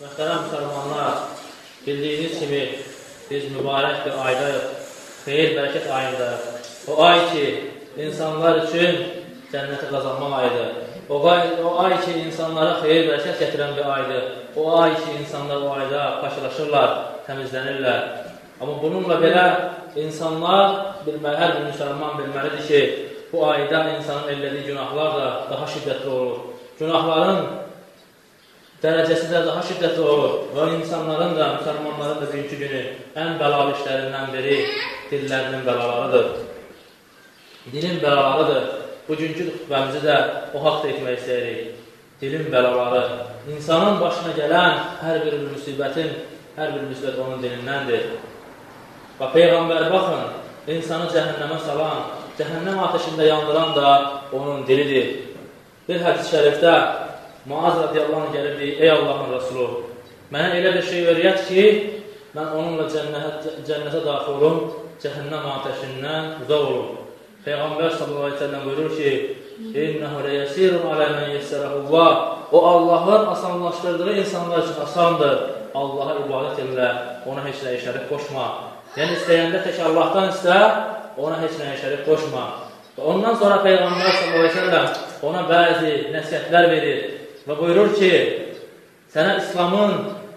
Möhtərəm müsəlmanlar, bildiyiniz kimi biz mübarək bir aydayıq, xeyir, bərəkət ayındayıq. O ay ki, insanlar üçün cənnəti qazanmaq ayıdır. O ay ki, insanlara xeyir, bərəkət gətirən bir aydır. O ay ki, insanlar o ayda paşılaşırlar, təmizlənirlər. Amma bununla belə insanlar, hər bir müsəlman bilməlidir ki, bu ayda insanın elədiyi günahlar da daha şiddətli olur. Günahların dərəcəsi də daha şiddətli olur və insanların da, müsəlmanların da bugünkü günü ən bəlalı işlərindən biri dillərinin bəlalarıdır. Dilin bəlalarıdır. Bugünkü xütbəmizi də o haqda etmək istəyirik. Dilin bəlaları. İnsanın başına gələn hər bir müsibətin, hər bir müsibət onun dilindəndir. Və Peyğəmbər baxın, insanı cəhənnəmə salan, cəhənnəm ateşində yandıran da onun dilidir. Bir hədis-i şərifdə Muaz radiyallahu anh gəlib deyir, ey Allahın Rəsulu, mənə elə bir şey öyrət ki, mən onunla cənnətə daxil olum, cəhənnəm ateşindən uzaq olum. Peyğəmbər sallallahu aleyhi ve sellem buyurur ki, İnnəhu ləyəsirun alə mən yəssərəhullah. O Allahın asanlaşdırdığı insanlar üçün asandır. Allaha ibadət elə, ona heç nə şərik qoşma. Yəni istəyəndə tək Allahdan istə, ona heç nə şərik qoşma. Ondan sonra Peyğəmbər sallallahu aleyhi ve sellem ona bəzi nəsihətlər verir. Və buyurur ki, sənə İslamın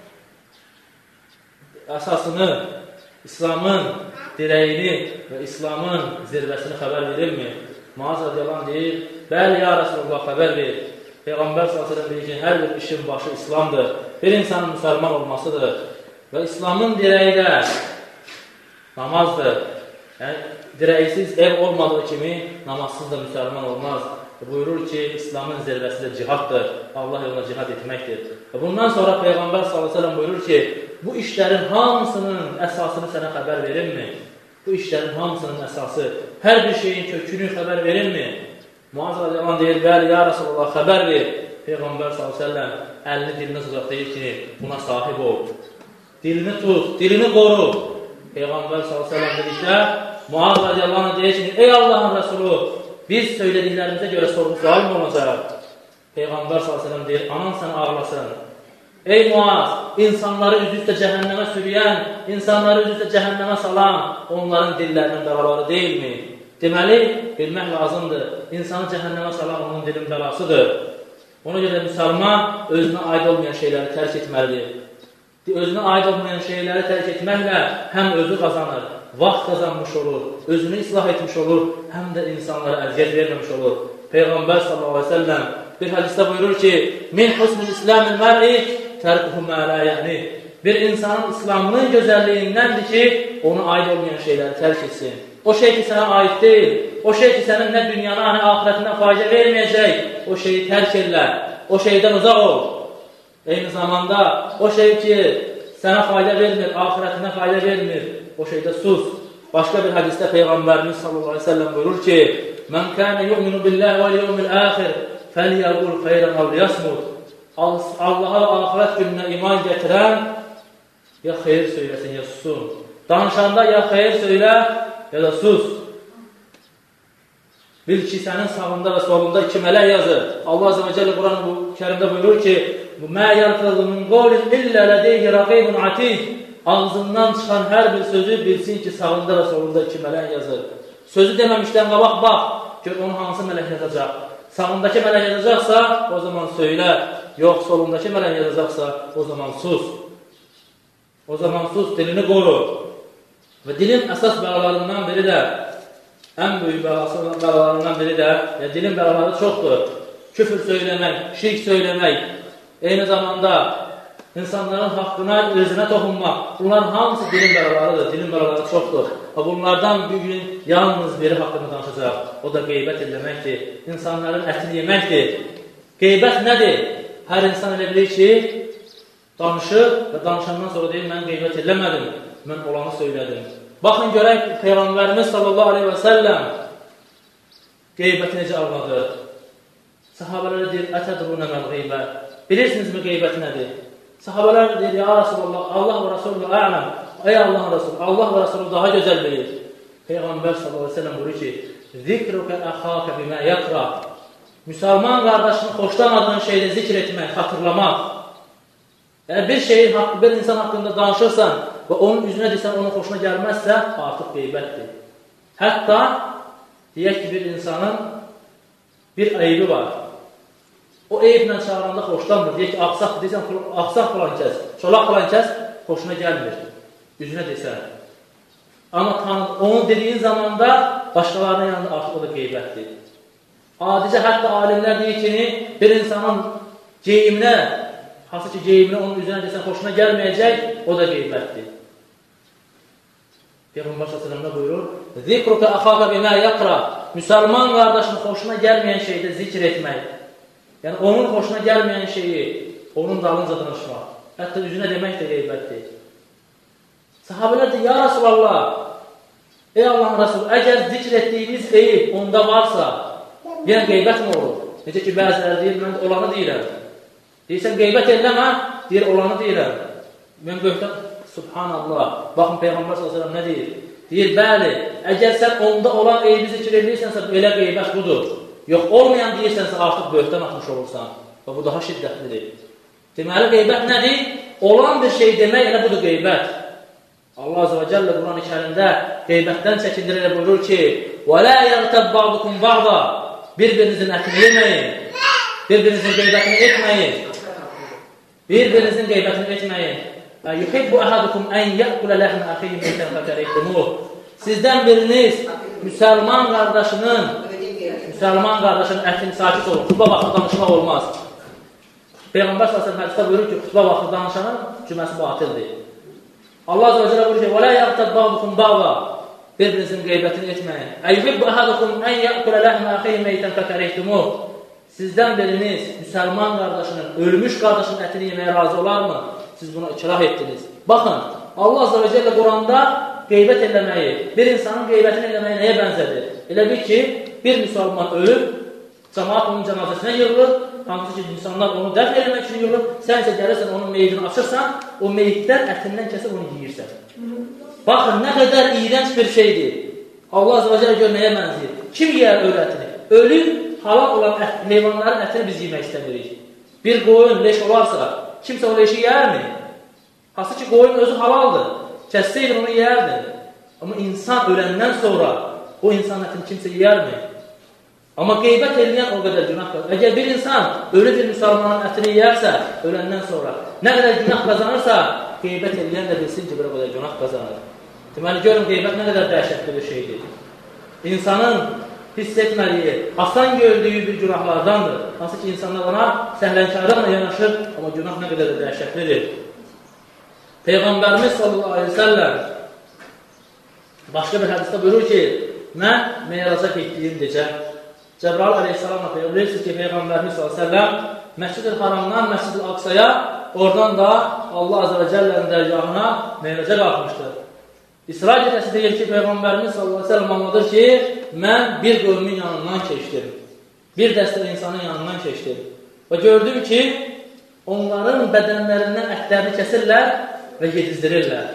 əsasını, İslamın dirəyini və İslamın zirvəsini xəbər verirmi? Muaz radiyallahu anh deyir, bəli, ya Rasulullah, xəbər ver. Peyğəmbər s.ə.v deyir ki, hər bir işin başı İslamdır, bir insanın müsəlman olmasıdır. Və İslamın dirəyi də namazdır. Yəni, dirəksiz ev olmadığı kimi namazsız da müsəlman olmaz. Buyurur ki, İslamın zirvəsi də cihaddır, Allah yoluna cihad etməkdir. Bundan sonra Peyğəmbər s.ə.v buyurur ki, bu işlərin hamısının əsasını sənə xəbər verirmi? Bu işlərin hamısının əsası, hər bir şeyin kökünü xəbər verirmi? Muaz radiyallahu anh deyir, bəli, ya Rasulullah, xəbər ver. Peyğəmbər s.ə.v əlini dilinə tutaq deyir ki, buna sahib ol. Dilini tut, dilini qoru. Peyğəmbər s.ə.v dedikdə, Muaz radiyallahu anh deyir ki, ey Allahın Rəsulu, biz söylədiklərimizə görə sorğu-sual mı olacaq? Peyğəmbər s.ə.v deyir, anan səni ağlasın. Ey Muaz, insanları üz-üstə cəhənnəmə sürüyən, insanları üz-üstə cəhənnəmə salan, onların dillərinin bəlaları deyilmi? Deməli, bilmək lazımdır, insanı cəhənnəmə salan onun dilin bəlasıdır. Ona görə müsəlman özünə aid olmayan şeyləri tərk etməlidir. Özünə aid olmayan şeyləri tərk etməklə həm özü qazanır, vaxt qazanmış olur, özünü islah etmiş olur, həm də insanlara əziyyət verməmiş olur. Peyğəmbər sallallahu aleyhi ve sellem bir hədisdə buyurur ki, min husnul İslamil mər'i tərkuhu mə lə yəni. Bir insanın İslamının gözəlliyindəndir ki, ona aid olmayan şeyləri tərk etsin. O şey ki, sənə aid deyil, o şey ki, sənin nə dünyana, nə ahirətinə fayda verməyəcək, o şeyi tərk elə, o şeydən uzaq ol. Eyni zamanda, o şey ki, sənə fayda vermir, ahirətinə fayda vermir, o şeydə sus. Başqa bir hədisdə Peyğəmbərimiz sallallahu aleyhi ve sellem buyurur ki, Mən kənə yu'minu billahi və yevmil əxir, fəliyəqul xeyrən əv liyasmud. Allaha və ahirət gününə iman gətirən, ya xeyir söyləsin, ya susun. Danışanda ya xeyir söylə, ya da sus. Bil ki, sənin sağında və solunda iki mələk yazır. Allah Azze və Celle Quran-ı Kərimdə buyurur ki, Mə yəlfəzü min qovlin illə lədeyhi rəqibun atid. Ağzından çıxan hər bir sözü bilsin ki, sağında və solunda iki mələk yazır. Sözü deməmişdən qabaq, bax, gör onu hansı mələk yazacaq. Sağındakı mələk yazacaqsa, o zaman söylə. Yox, solundakı mələk yazacaqsa, o zaman sus. O zaman sus, dilini qoru. Və dilin əsas bəlalarından biri də, ən böyük bəlalarından biri də, dilin bəlaları çoxdur. Küfür söyləmək, şirk söyləmək, eyni zamanda insanların haqqına, özünə toxunmaq, bunların hamısı dilin bəlalarıdır, dilin bəlaları çoxdur. Bunlardan bir gün yalnız biri haqqında danışacaq, o da qeybət eləməkdir, insanların ətini yeməkdir. Qeybət nədir? Hər insan elə bilir ki, danışır və danışandan sonra deyir, mən qeybət eləmədim, mən olanı söylədim. Baxın, görək, Peyğəmbərimiz sallallahu aleyhi və səlləm qeybəti necə anladı? Sahabələrə deyir, ətədrunə məl qeybət. Bilirsinizmi qeybət nədir? Sahabələr deyir, ya Rasulullah, Allah və Rasulullah ələm. Ey Allahın Rasulü, Allah və Rasulü daha gözəl bilir. Peyğəmbər sallallahu aleyhi və səlləm buyurur ki, zikrukə əxakə bimə yəqra. Müsəlman qardaşını xoşlamadığın şeydə zikr etmək, xatırlamaq. Eğer bir insan hakkında danışırsan ve onun üzerine desən, onun xoşuna gəlməzsə, artıq qeybətdir. Hətta deyək ki, bir insanın bir eybi var. O eyiblə çağıranda xoşlanmır. Deyək ki, axsaq deyirsən, axsaq falan kəs, çolaq falan kəs xoşuna gəlmir. Üzünə desən. Amma onu dediyin zamanda başqalarının yanında artıq o da qeybətdir. Adicə, hətta alimlər deyir ki, bir insanın geyiminə, hansı ki geyiminə onun üzrə desən xoşuna gəlməyəcək, o da qeybətdir. Peyğəmbər s.ə.v buyurur, Zikruka axaka bimə yaqra, müsəlman qardaşın xoşuna gəlməyən şeydə zikr etmək. Yəni, onun xoşuna gəlməyən şeyi, onun dalınca danışmaq. Hətta üzünə demək də qeybətdir. Sahabələr də, ya Rasulallah, ey Allahın Rasulü, əgər zikr etdiyimiz eyib onda varsa, yəni qeybət mi olur? Necə ki, bəziləri deyir, mən olanı deyirəm. Deyirsən, qeybət eləmə, deyir, olanı deyirəm. Mən böhtən, subhanallah, baxın, Peyğəmbər s.ə.v nə deyir? Deyir, bəli, əgər sən onda olan eybi zikr edirsənsə, elə qeybət budur. Yox, olmayan deyirsənsə, artıq böhtən atmış olursan. Və bu daha şiddətlidir. Deməli, qeybət nədir? Olan bir şey demək, elə budur qeybət. Allah Azze və Cəllə Quran-ı Kərimdə qeybətdən çəkindirərək buyurur ki, وَلَا يَغْتَبْ بَعْضُكُمْ بَعْضًا Bir-birinizin ətini yeməyin, bir-birinizin qeybətini etməyin, bir-birinizin qeybətini etməyin. يُحِبُّ أَحَدُكُمْ أَنْ يَأْكُلَ لَحْمَ أَخِيهِ مَيْتًا فَكَرِهْتُمُوهُ Sizdən biriniz müsəlman qardaşının ətini sakit olur. Xutbə vaxtı danışmaq olmaz. Peyğəmbər s.ə.v hədisdə buyurur ki, xutbə vaxtı danışanın cüməsi batildir. Allah Azze və Cəllə buyurur ki, وَلَا يَغْتَبْ بَعْضُكُمْ بَعْضًا Bir-birinizin qeybətini etməyin. أَيُحِبُّ أَحَدُكُمْ أَنْ يَأْكُلَ لَحْمَ أَخِيهِ مَيْتًا فَكَرِهْتُمُوهُ Sizdən biriniz müsəlman qardaşının, ölmüş qardaşının ətini yeməyə razı olarmı? Siz buna ikrah etdiniz. Baxın, Allah Azze və Cəllə Quranda qeybət eləməyi, bir insanın qeybətini eləməyi nəyə bənzədir? Elə bil ki, bir müsəlman ölüb, cəmaat onun cənazəsinə yığılır, hansı ki, insanlar onu dəfn eləmək üçün yığılır, sən isə gəlirsən, onun meyidini açırsan, o meyiddən ətindən kəsib onu yiyirsən. Baxın, nə qədər iyrənc bir şeydir. Allah Azze və Cəllə gör nəyə bənzəyir? Kim yiyər ölü ətini? Ölü, halal olan heyvanların ətini biz yemək istəmirik. Bir qoyun leş olarsa, kimsə o leşi yiyərmi? Hansı ki, qoyun özü halaldır. Kəssəydin onu yiyərdin. Amma insan öləndən sonra o insan ətini kimsə yiyərmi? Amma qeybət eləyən o qədər günah qazanır. Əgər bir insan ölü bir müsəlmanın ətini yiyərsə, öləndən sonra nə qədər günah qazanırsa, qeybət eləyən də bilsin ki, bir o qədər günah qazanır. Deməli, görün, qeybət nə qədər dəhşətli bir şeydir. İnsanın hiss etməliyi, asan gördüyü bir günahlardandır. Hansı ki, insanlar ona səhlənkarlıqla yanaşır, amma günah nə qədər dəhşətlidir. Peyğəmbərimiz sallallahu aleyhi ve sellem başqa bir hədisdə buyurur ki, mən meyraca getdiyim gecə Cəbrail aleyhissalamla bilirsiniz ki, Peyğəmbərimiz sallallahu aleyhi ve sellem Məscid-i Haramdan Məscid-i Aqsaya, oradan da Allah Azze və Cəllənin dərgahına meyraca qalxmışdır. İsra gecəsi deyir ki, Peyğəmbərimiz sallallahu aleyhi ve sellem anladır ki, mən bir qövmün yanından keçdim. Bir dəstə insanın yanından keçdim. Və gördüm ki, onların bədənlərindən ətlərini kəsirlər və yedizdirirlər.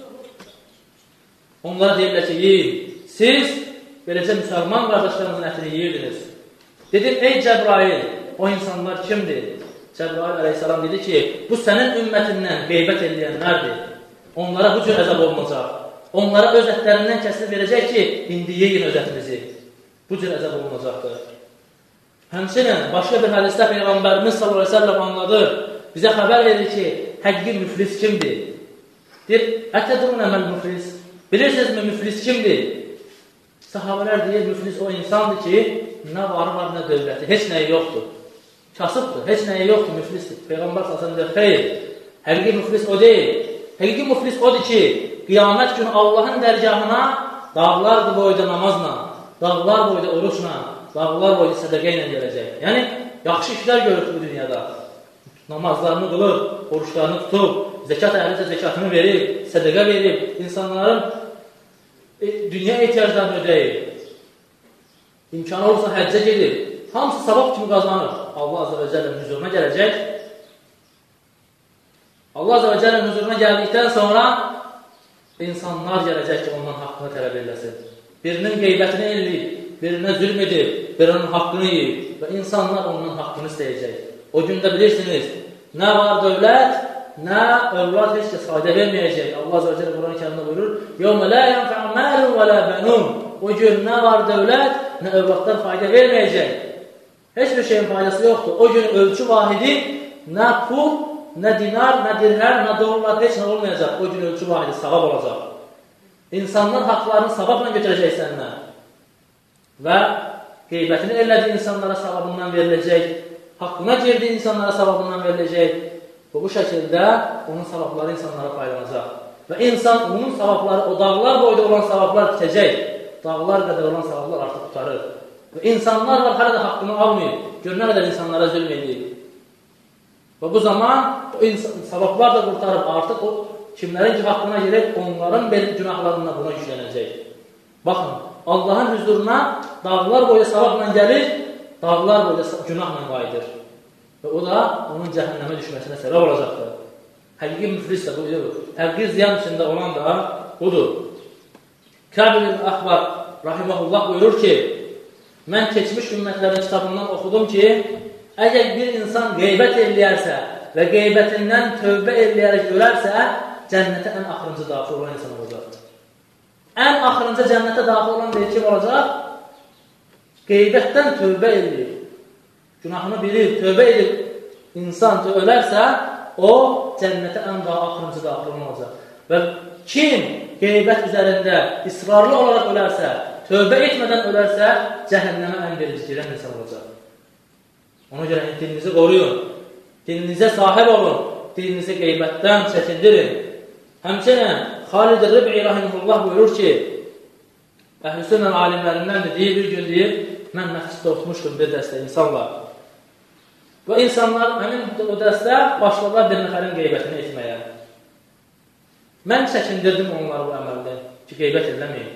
Onlara deyirlər ki, yiyin. Siz beləcə müsəlman qardaşlarımızın ətini yiyirdiniz. Dedim, ey Cəbrail, o insanlar kimdir? Cəbrail aleyhissalam dedi ki, bu sənin ümmətindən qeybət edilənlərdir. Onlara bu cür əzab olunacaq. Onlara öz ətlərindən kəsilib verəcək ki, indi yeyin öz ətinizi. Bu cür əzab olunacaqdır. Həmçinin, başqa bir hədisdə Peyğəmbərimiz sallallahu aleyhi ve sellem anladır. Bizə xəbər verir ki, həqiqi müflis kimdir? Deyir, ətədrunə məl müflis. Bilirsinizmi müflis kimdir? Sahabələr deyir, müflis o insandır ki, nə varı var, nə dövləti, heç nəyi yoxdur. Kasıbdır, heç nəyi yoxdur, müflisdir. Peyğəmbər sallallahu deyir, xeyr, həqiqi müflis o deyil. Həqiqi müflis odur ki, qiyamət günü Allahın dərgahına dağlar boyda namazla, dağlar boyda oruçla, dağlar boyda sədəqə ilə gələcək. Yəni, yaxşı işlər görür bu dünyada. Namazlarını qılır, oruçlarını tutub, zəkat əhlisə zəkatını verib, sədəqə verib, insanların dünya ehtiyaclarını ödəyib. İmkanı olursa həccə gedir. Hamısı savab kimi qazanır. Allah Azze və Cəllənin huzuruna gələcək. Allah Azze və Cəllənin huzuruna gəldikdən sonra insanlar gələcək ki, ondan haqqını tələb eləsin. Birinin qeybətini eləyib, birinə zülm edib, birinin haqqını yiyib və insanlar ondan haqqını istəyəcək. O gündə bilirsiniz, nə var dövlət, nə övlad heç kəs fayda verməyəcək. Allah Azə və Cəllə Quran-ı Kərimdə buyurur: "Yevmə la yenfa'u malun və la banun." O gün nə var dövlət, nə övladlar fayda verməyəcək. Heç bir şeyin faydası yoxdur. O gün ölçü vahidi nə pul, nə dinar, nə dirhəm, nə dollar, heç nə olmayacaq. O gün ölçü vahidi savab olacaq. İnsanlar haqlarını savabla götürəcək səndən. Və qeybətini elədiyi insanlara savabından veriləcək. Haqqına girdiyi insanlara savabından veriləcək. Və bu şəkildə onun savabları insanlara paylanacaq. Və insan, onun savabları, o dağlar boyda olan savablar bitəcək. Dağlar qədər olan savablar artıq tutarır. Və insanlar var, hələ də haqqını almayıb. Gör, nə qədər insanlara zülm edir. Və bu zaman o savablar da qurtarıb. Artıq o kimlərin ki, haqqına girib, onların günahlarından buna yüklənəcək. Baxın, Allahın hüzuruna dağlar boyda savabla gəlir, dağlar boyda günahla qayıdır. Və o da onun cəhənnəmə düşməsinə səbəb olacaqdır. Həqiqi müflis də budur. Həqiqi ziyan içində olan da budur. Kəb ibn Əhbar rahiməhullah buyurur ki, mən keçmiş ümmətlərin kitabından oxudum ki, əgər bir insan qeybət eləyərsə və qeybətindən tövbə eləyərək ölərsə, cənnətə ən axırıncı daxil olan insan olacaq. Ən axırıncı cənnətə daxil olan deyil kim olacaq? Qeybətdən tövbə eləyir. Günahını bilir, tövbə edib insan ölərsə, o cənnətə ən axırıncı daxil olan olacaq. Və kim qeybət üzərində israrlı olaraq ölərsə, tövbə etmədən ölərsə, cəhənnəmə ən birinci girən insan olacaq. Ona görə dininizi qoruyun, dininizə sahib olun, dininizi qeybətdən çəkindirin. Həmçinin Xalid Rib'i rahimehullah buyurur ki, Əhl-i Sünnə alimlərindən deyir, bir gün deyir, mən məsciddə oturmuşdum bir dəstə insanlar. Və insanlar həmin o dəstə başladılar bir nəfərin qeybətini etməyə. Mən çəkindirdim onları bu əməldə ki, qeybət eləməyin.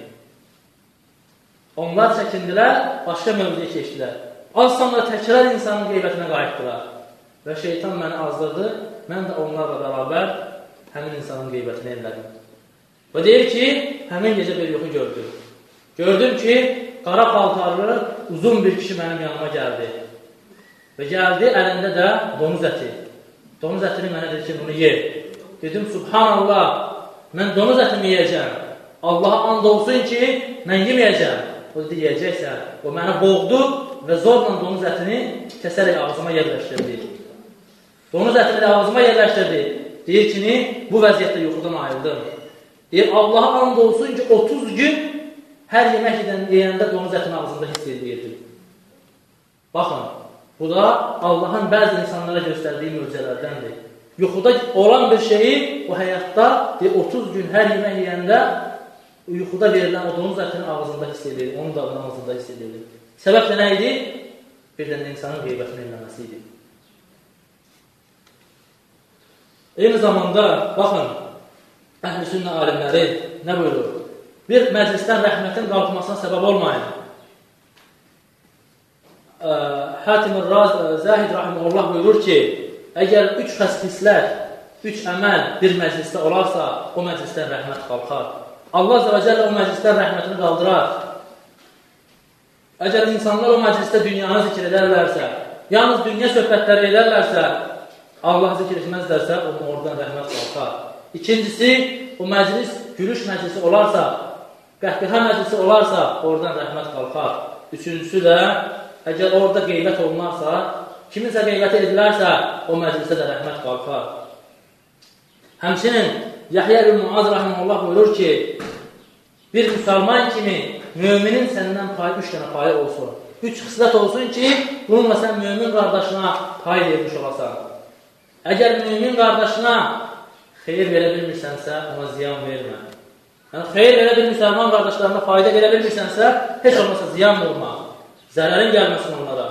Onlar çəkindilər, başqa mövzuya keçdilər. Az sonra təkrar insanın qeybətinə qayıtdılar. Və şeytan məni azdırdı, mən də onlarla bərabər həmin insanın qeybətini elədim. Və deyir ki, həmin gecə bir yuxu gördüm. Gördüm ki, qara paltarlı, uzun bir kişi mənim yanıma gəldi. Və gəldi, əlində də donuz əti. Donuz ətini mənə dedi ki, bunu ye. Dedim, Subhanallah, mən donuz ətimi yiyəcəm. Allaha and olsun ki, mən yeməyəcəm. O dedi, yiyəcəksən. O məni boğdu və zorla donuz ətini kəsərək ağzıma yerləşdirdi. Donuz ətini də ağzıma yerləşdirdi. Deyir ki, bu vəziyyətdə yuxudan ayrıldım. Deyir, Allaha and olsun ki, 30 gün hər yemək yeyəndə donuz ətini ağzında hiss edirdim. Baxın, bu da Allahın bəzi insanlara göstərdiyi möcüzələrdəndir. Yuxuda olan bir şeyi o həyatda 30 gün hər yemək yeyəndə yuxuda verilən o donuz ətini ağzında hiss edir, onun da ağzında hiss edir. Səbəb də nə idi? Bir də insanın qeybətini eləməsi idi. Eyni zamanda, baxın, Əhl-i Sünnə alimləri nə buyurur? Bir məclisdən rəhmətin qalxmasına səbəb olmayın. Hatim-ül Zahid rahimehullah buyurur ki, əgər 3 xəslət, 3 əməl bir məclisdə olarsa, o məclisdən rəhmət qalxar. Allah Azə və Cəllə o məclisdən rəhmətini qaldırar. Əgər insanlar o məclisdə dünyanı zikr edərlərsə, yalnız dünya söhbətləri edərlərsə, Allah zikr etməzlərsə, onun oradan rəhmət qalxar. İkincisi, o məclis, gülüş məclisi olarsa, qəhqəhə məclisi olarsa, oradan rəhmət qalxar. Üçüncüsü də, əgər orada qeybət olunarsa, kiminsə qeybəti edilərsə, o məclisə də rəhmət qalxar. Həmçinin, Yahya ibn Muaz rahimehullah buyurur ki, bir müsəlman kimi müminin səndən 3 dənə payı olsun. 3 xislət olsun ki, bununla sən mümin qardaşına pay vermiş olasan. Əgər mümin qardaşına xeyir verə bilmirsənsə, ona ziyan vermə. Yəni, xeyir verə bir müsəlman qardaşlarına fayda verə bilmirsənsə, heç olmasa ziyan olma. Zərərin gəlməsin onlara.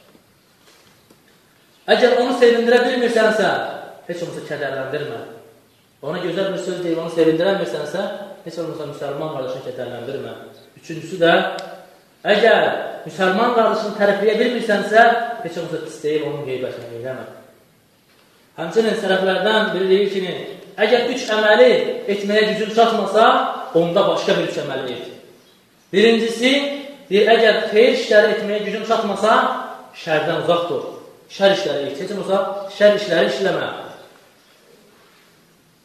Əgər onu sevindirə bilmirsənsə, heç olmasa kədərləndirmə. Ona gözəl bir söz deyib, onu sevindirəmirsənsə, heç olmasa müsəlman qardaşını kədərləndirmə. Üçüncüsü də, əgər müsəlman qardaşını tərəfləyə bilmirsənsə, heç olmasa pis deyib, onun qeybətini eləmə. Həmçinin sələflərdən biri deyir ki, əgər 3 əməli etməyə gücün çatmasa, onda başqa bir 3 əməli et. Birincisi, deyir, əgər xeyir işləri etməyə gücün çatmasa, şərdən uzaq dur. Şər işləri et. Heç olmasa, şər işləri işləmə.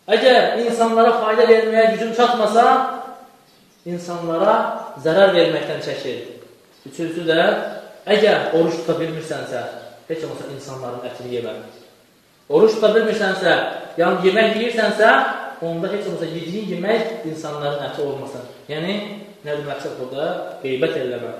Əgər insanlara fayda verməyə gücün çatmasa, insanlara zərər verməkdən çəkir. Üçüncüsü də, əgər oruç tuta bilmirsənsə, heç olmasa insanların ətini yemə. Oruç tuta bilmirsənsə, yəni yemək yeyirsənsə, onda heç olmasa yediyin yemək insanların əti olmasın. Yəni, nədir məqsəd burada? Qeybət eləmə.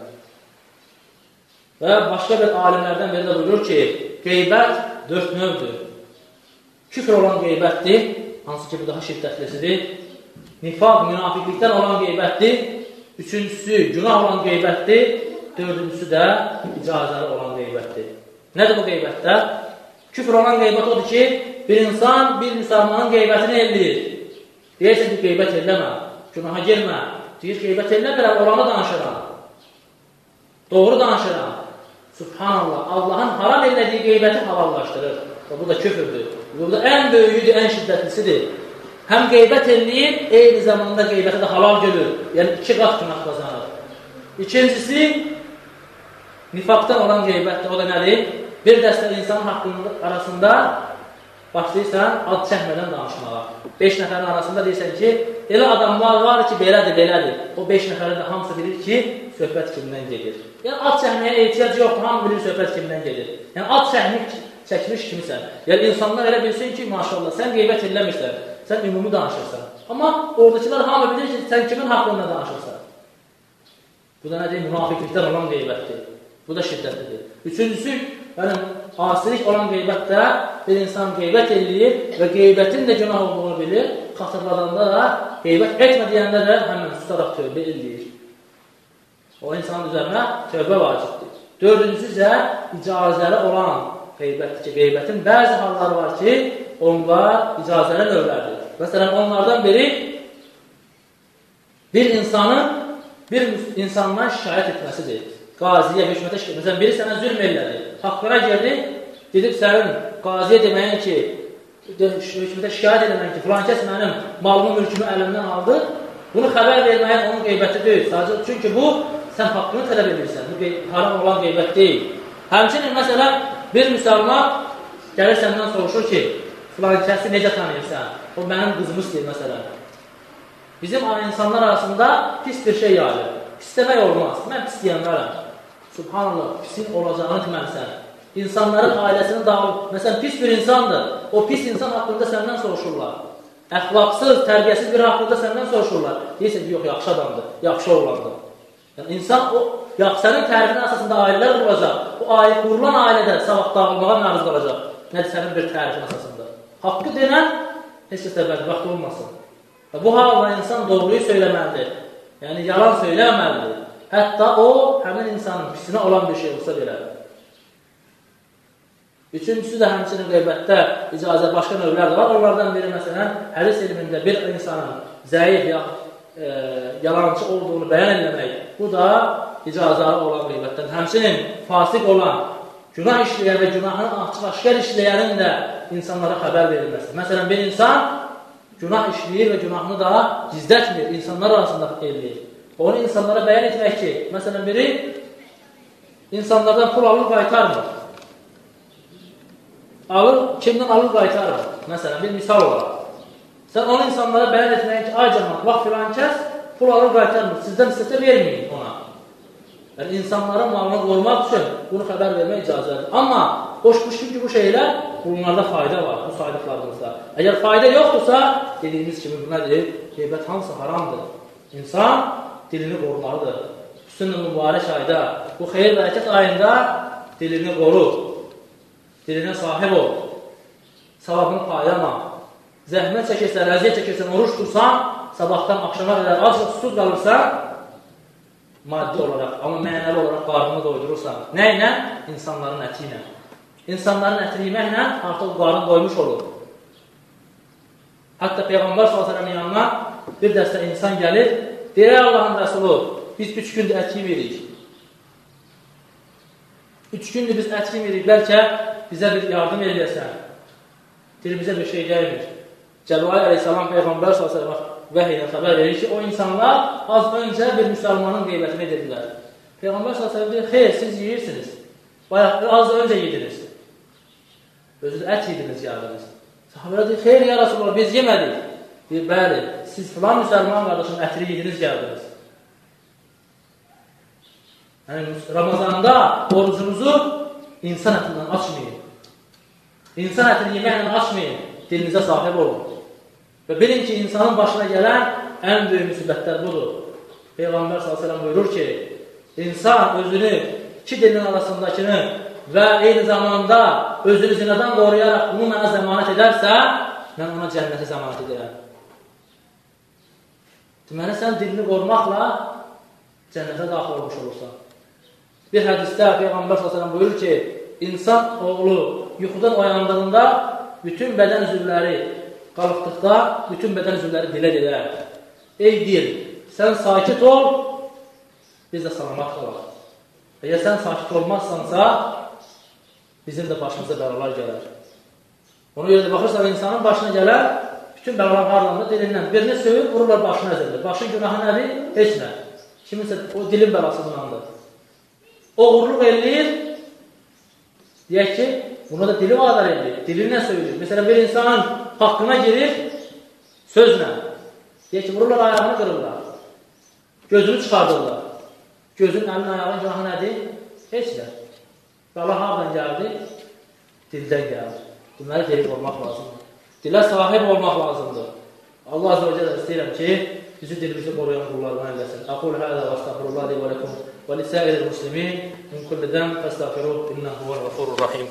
Və başqa bir alimlərdən biri də buyurur ki, qeybət 4 növdür. Küfr olan qeybətdir, hansı ki bu daha şiddətlisidir. Nifaq, münafiqlikdən olan qeybətdir. Üçüncüsü, günah olan qeybətdir. Dördüncüsü də icazəli olan qeybətdir. Nədir bu qeybətlər? Küfr olan qeybət odur ki, bir insan bir müsəlmanın qeybətini eləyir. Deyirsən ki, qeybət eləmə, günaha girmə. Deyir, qeybət eləmirəm, olanı danışıram. Doğru danışıram. Subhanallah, Allahın haram elədiyi qeybəti halallaşdırır. Və bu da küfürdür. Bu da ən böyüyüdür, ən şiddətlisidir. Həm qeybət eləyir, eyni zamanda qeybəti də halal görür. Yəni, 2 qat günah qazanır. İkincisi, nifaqdan olan qeybətdir. O da nədir? Bir dəstə insanın haqqının arasında başlayırsan, ad çəkmədən danışmağa. 5 nəfərin arasında deyirsən ki, elə adamlar var ki, belədir, belədir. O 5 nəfərin də hamısı bilir ki, söhbət kimdən gedir. Yəni, ad çəkməyə ehtiyac yoxdur, hamı bilir söhbət kimdən gedir. Yəni, ad çəkmiş kimisən. Yəni, insanlar elə bilsin ki, maşallah, sən qeybət eləmirsən, sən ümumi danışırsan. Amma oradakılar hamı bilir ki, sən kimin haqqında danışırsan. Bu da nədir? Münafiqlikdən olan qeybətdir. Bu da şiddətlidir. Üçüncüsü, yəni, asilik olan qeybətdə bir insan qeybət eləyir və qeybətin də günah olduğunu bilir. Xatırladanda da, qeybət etmə deyəndə də həmən tutaraq tövbə eləyir. O insanın üzərinə tövbə vacibdir. Dördüncüsü isə icazəli olan qeybətdir ki, qeybətin bəzi halları var ki, onlar icazəli növlərdir. Məsələn, onlardan biri bir insandan şikayət etməsidir. Qaziyə, hökumətə şikayət. Məsələn, biri sənə zülm elədi, haqqına girdi, gedib sənin qaziyə deməyin ki, hökumətə şikayət edəməyin ki, filan kəs mənim malımı, mülkümü əlimdən aldı, bunu xəbər verməyin onun qeybəti deyil. Sadəcə, çünki bu, sən haqqını tələb edirsən, bu haram olan qeybət deyil. Həmçinin, məsələn, bir müsəlman gəlir səndən soruşur ki, filan kəsi necə tanıyırsan? O, mənim qızımı istəyir, məsələn. Bizim insanlar arasında pis bir şey yayılır. Pis demək olmaz. Mən pis deyənlərəm. Subhanallah, pisin olacağını deməlisən. İnsanların ailəsini dağılır. Məsələn, pis bir insandır. O pis insan haqqında səndən soruşurlar. Əxlaqsız, tərbiyəsiz bir haqqında səndən soruşurlar. Deyirsən ki, yox, yaxşı adamdır, yaxşı oğlandır. Yəni, insan sənin tərifinin əsasında ailələr qurulacaq. O qurulan ailədə sabah dağılmağa məruz qalacaq. Nədir sənin bir tərifin əsasında? Haqqı denən heç kəsdə bədbəxt olmasın. Və bu halda insan doğruyu söyləməlidir. Yəni, yalan söyləməlidir. Hətta o, həmin insanın pisinə olan bir şey olsa belə. Üçüncüsü də həmçinin qeybətdə icazə başqa növlər də var. Onlardan biri, məsələn, hədis elmində bir insanın zəif ya yalancı olduğunu bəyan eləmək. Bu da icazalı olan qeybətdən. Həmçinin fasik olan, günah işləyən və günahını açıq-aşkar işləyənin də insanlara xəbər verilməsi. Məsələn, bir insan günah işləyir və günahını da gizlətmir, insanlar arasında eləyir. Onu insanlara bəyan etmək ki, məsələn, biri insanlardan pul alır, qaytarmır. Kimdən alır, qaytarmır. Məsələn, bir misal olaraq. Sən onu insanlara bəyan etməyin ki, ay cəmat, vaxt filan kəs pul alır, qaytarmır. Sizdən istəsə verməyin ona. Yəni, insanların malını qorumaq üçün bunu xəbər vermək icazədir. Amma boş-boş ki, bu şeylər, bunlarda fayda var, bu saydıqlarımızda. Əgər fayda yoxdursa, dediyimiz kimi bu nədir? Qeybət hamısı haramdır. İnsan dilini qorumalıdır. Hüsn-ü mübarək ayda, bu xeyir bərəkət ayında dilini qoru, dilinə sahib ol, savabını payama, zəhmət çəkirsən, əziyyət çəkirsən, oruç tutsan, sabahdan akşama qədər az susuz qalırsan, maddi olaraq, amma mənəli olaraq qarnını doydurursan. Nə ilə? İnsanların əti ilə. İnsanların ətini yeməklə artıq qarın doymuş olur. Hətta Peyğəmbər s.ə.v-in yanına bir dəstə insan gəlir, deyir, Allahın Rəsulu, biz 3 gündür ət yemirik. 3 gündür biz ət yemirik, bəlkə bizə bir yardım eləyəsən. Dilimizə bir şey gəlmir. Cəbrail əleyhissalam Peyğəmbər s.ə.v vəhiy ilə xəbər verir ki, o insanlar az öncə bir müsəlmanın qeybətini edirlər. Peyğəmbər s.ə.v deyir, xeyr, siz yeyirsiniz. Bayaq az öncə yediniz. Özünüz ət yediniz, yardınız. Sahabələr deyir, xeyr ya Rasulullah, biz yemədik. Deyir, bəli, siz filan müsəlman qardaşın ətini yediniz, gəldiniz. Yəni, Ramazanda orucunuzu insan ətindən açmayın. İnsan ətini yeməklə açmayın, dilinizə sahib olun. Və bilin ki, insanın başına gələn ən böyük müsibətlər budur. Peyğəmbər s.ə.v buyurur ki, insan özünü iki dilin arasındakını və eyni zamanda özünü zinadan qoruyaraq bunu mənə zəmanət edərsə, mən ona cənnəti zəmanət edirəm. Deməli, sən dilini qorumaqla cənnətə daxil olmuş olursan. Bir hədisdə Peyğəmbər s.ə.v buyurur ki, insan oğlu yuxudan oyandığında bütün bədən üzvləri qalıqdıqda bütün bədən üzvləri dilə deyər. Ey dil, sən sakit ol, biz də salamat qalaq. Əgər sən sakit olmazsansa, bizim də başımıza bəlalar gələr. Ona görə də baxırsan, insanın başına gələr, bütün bəlalar harlanır dilindən. Birini söyür, vururlar başına əzəlir. Başın günahı nədir? Heç nə. Kiminsə o dilin bəlasındandır. Oğurluq eləyir, deyək ki, buna da dili vadar edir. Dilinlə söylür. Məsələn, bir insanın haqqına girir, sözlə. Deyək ki, vururlar, ayağını qırırlar. Gözünü çıxardırlar. Gözün, əlin, ayağın günahı nədir? Heç nə. Bəla hardan gəldi? Dildən gəldi. Deməli, dili qormaq lazımdır. Dilə sahib olmaq lazımdır. Allah azə və cələ istəyirəm ki, bizi dilimizi qoruyan qullarına eləsin. Aqul hədə və estağfirullah li və ləkum və lisəgil muslimin min kulli dəm fəstəğfiruh innəhu və ğafurur rahim.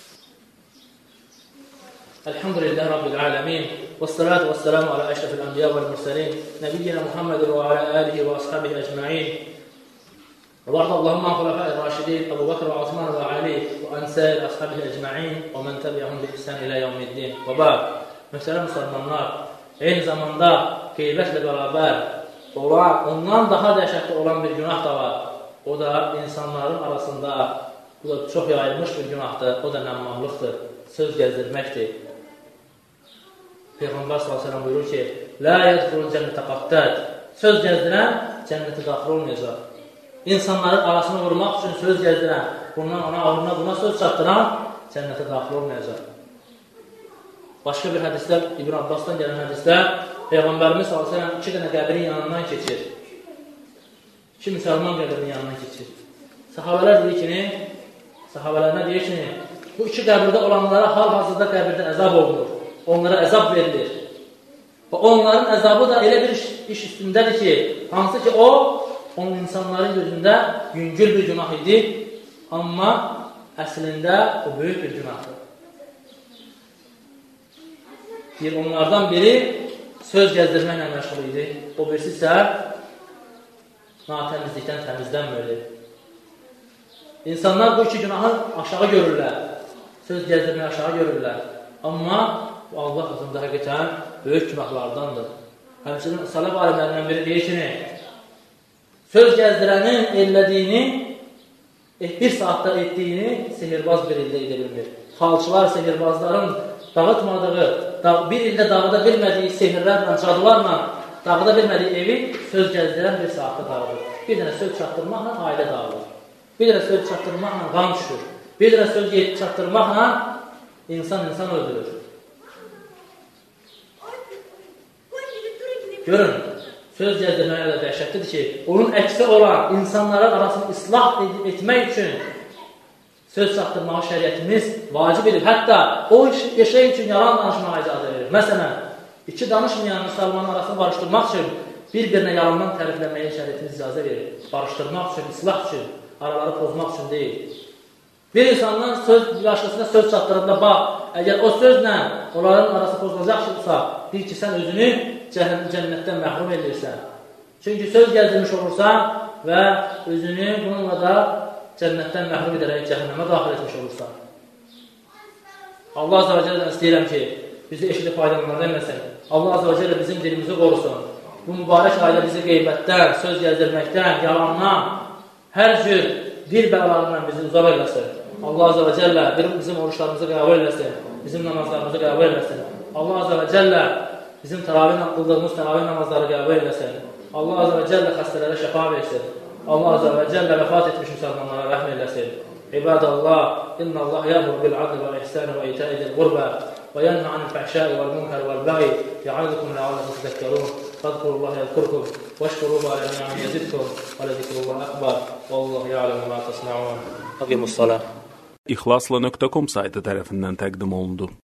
Elhamdülillahi Rabbil alemin və salatu və selamu alə əşrafil anbiya vəl mürsəlin nəbiyyina Muhammedin və alə alihi və ashabihi əcma'in və barda Allahumma xulafəi rəşidin Əbu Bakr və Osman və Ali və ansəl ashabihi əcma'in və mən təbiyyəhum bi ihsan ilə yevmiddin və ba'd. Məsələn, müsəlmanlar, eyni zamanda qeybətlə bərabər olan, ondan daha dəhşətli olan bir günah da var. O da insanların arasında, bu da çox yayılmış bir günahdır, o da nəmmamlıqdır, söz gəzdirməkdir. Peyğəmbər s.ə.v buyurur ki, Lə yədxulun cənnətə qatdəd. Söz gəzdirən cənnətə daxil olmayacaq. İnsanların arasını vurmaq üçün söz gəzdirən, bundan ona, ağrına, buna söz çatdıran cənnətə daxil olmayacaq. Başqa bir hədisdə, İbn Abbasdan gələn hədisdə, Peyğəmbərimiz s.ə.v 2 dənə qəbrin yanından keçir. 2 müsəlman qəbrinin yanından keçir. Sahabələr nə deyir ki, bu 2 qəbirdə olanlara hal-hazırda qəbirdə əzab olunur. Onlara əzab verilir. Və onların əzabı da elə bir iş üstündədir ki, hansı ki o, onun insanların gözündə yüngül bir günah idi, amma əslində o böyük bir günahdır. Bir onlardan biri söz gəzdirməklə məşğul idi, o birisi isə natəmizlikdən təmizlənmir. İnsanlar bu 2 günahı aşağı görürlər, söz gəzdirməyi aşağı görürlər, amma Allah azında həqiqətən böyük günahlardandır. Həmçinin sələf alimlərindən biri deyir ki, söz gəzdirənin ellədiyini, bir saatda etdiyini sehirbaz bir ildə edə bilmir. Falçılar sehirbazların dağıtmadığı, bir ildə dağıda bilmədiyi sehirlərlə, cadularla dağıda bilmədiyi evi söz gəzdirən bir saatda dağıdır. Bir dənə söz çatdırmaqla ailə dağılır. Bir dənə söz çatdırmaqla qan düşür. Bir dənə söz çatdırmaqla insan öldürür. Görün, söz gəzdirməyə də dəhşətlidir ki, onun əksi olan insanların arasını islah etmək üçün söz çatdırmağı şəriətimiz vacib edib. Hətta o şey üçün yalan danışmağa icazə verir. Məsələn, 2 danışmayan müsəlmanın arasını barışdırmaq üçün bir-birinə yalandan tərifləməyə şəriətimiz icazə verir. Barışdırmaq üçün, islah üçün, araları pozmaq üçün deyil. Bir insandan başqasına söz çatdırında bax, əgər o sözlə onların arası pozulacaqsa, bil ki, sən özünü cənnətdən məhrum edirsən. Çünki söz gəzdirmiş olursan və özünü bununla da cənnətdən məhrum edərək cəhənnəmə daxil etmiş olursan. Allah azə və cəllədən istəyirəm ki, bizi eşidib faydalanlardan eləsin. Allah azə və cəllə bizim dilimizi qorusun. Bu mübarək ayda bizi qeybətdən, söz gəzdirməkdən, yalandan, hər cür dil bəlalarından bizi uzaq eləsin. Allah azə və cəllə bizim oruçlarımızı qəbul eləsin, bizim namazlarımızı qəbul eləsin. Allah azə və cəllə bizim qıldığımız təravih namazları qəbul eləsin. Allah azə və cəllə xəstələrə şəfa versin. Allah azə və cəllə vəfat etmiş müsəlmanlara rəhm eləsin. İbadallah, innəllah yəmur bil adl və ihsan və itəidil qurbə وينهى عن الفحشاء والمنكر والبغي يعظكم لعلكم تذكرون فاذكروا الله يذكركم واشكروه على نعمه يزدكم ولذكر الله أكبر والله يعلم ما تصنعون. أقيموا الصلاة. İhlasla.com saytı tərəfindən təqdim olundu.